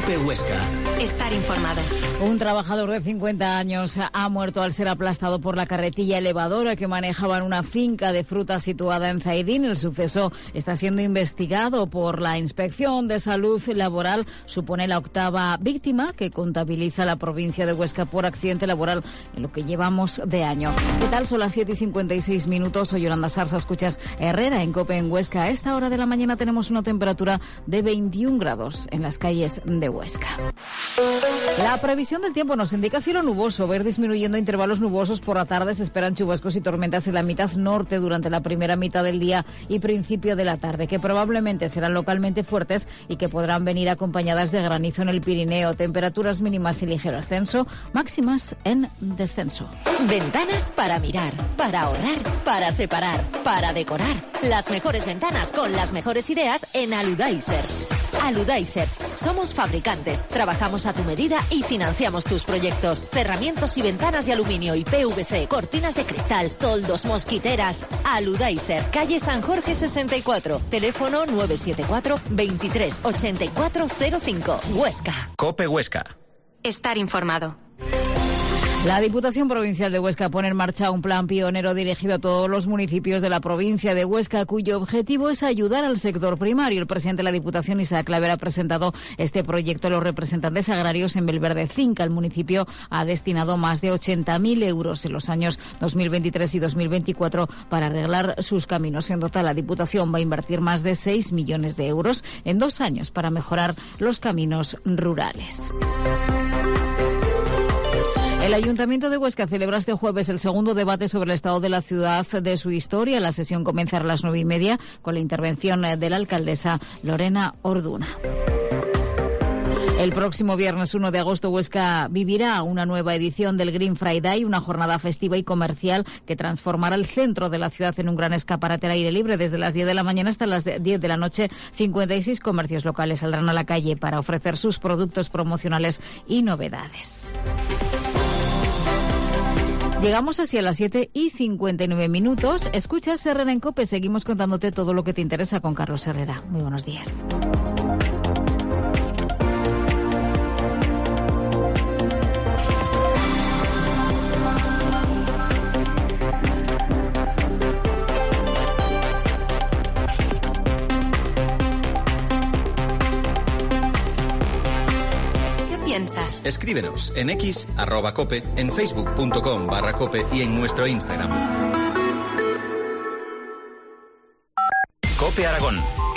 COPE Huesca. Estar informado. Un trabajador de 50 años ha muerto al ser aplastado por la carretilla elevadora que manejaba en una finca de frutas situada en Zaidín. El suceso está siendo investigado por la Inspección de Salud Laboral. Supone la 8ª víctima que contabiliza la provincia de Huesca por accidente laboral en lo que llevamos de año. ¿Qué tal? Son las 7:56. Soy Yolanda Sarsa. Escuchas Herrera en COPE en Huesca. A esta hora de la mañana tenemos una temperatura de 21 grados en las calles de Huesca. La previsión del tiempo nos indica cielo nuboso, ver disminuyendo intervalos nubosos por la tarde. Se esperan chubascos y tormentas en la mitad norte durante la primera mitad del día y principio de la tarde, que probablemente serán localmente fuertes y que podrán venir acompañadas de granizo en el Pirineo. Temperaturas mínimas y ligero ascenso, máximas en descenso. Ventanas para mirar, para ahorrar, para separar, para decorar. Las mejores ventanas con las mejores ideas en Aludaiser. Aludaiser. Somos fabricantes, trabajamos a tu medida y financiamos tus proyectos. Cerramientos y ventanas de aluminio y PVC, cortinas de cristal, toldos, mosquiteras. Aludaiser, calle San Jorge 64, teléfono 974 23 84 05, Huesca. COPE Huesca. Estar informado. La Diputación Provincial de Huesca pone en marcha un plan pionero dirigido a todos los municipios de la provincia de Huesca, cuyo objetivo es ayudar al sector primario. El presidente de la Diputación, Isaac Claver, ha presentado este proyecto a los representantes agrarios en Belverde Cinca. El municipio ha destinado más de 80.000 euros en los años 2023 y 2024 para arreglar sus caminos. En total, la Diputación va a invertir más de 6 millones de euros en 2 años para mejorar los caminos rurales. El Ayuntamiento de Huesca celebra este jueves el segundo debate sobre el estado de la ciudad, de su historia. La sesión comenzará a las 9:30 con la intervención de la alcaldesa Lorena Orduna. El próximo viernes 1 de agosto Huesca vivirá una nueva edición del Green Friday, una jornada festiva y comercial que transformará el centro de la ciudad en un gran escaparate al aire libre. Desde las 10 de la mañana hasta las 10 de la noche, 56 comercios locales saldrán a la calle para ofrecer sus productos promocionales y novedades. Llegamos así a las 7:59. Escuchas Herrera en COPE. Seguimos contándote todo lo que te interesa con Carlos Herrera. Muy buenos días. Escríbenos en X, @COPE, en facebook.com/COPE y en nuestro Instagram. COPE Aragón.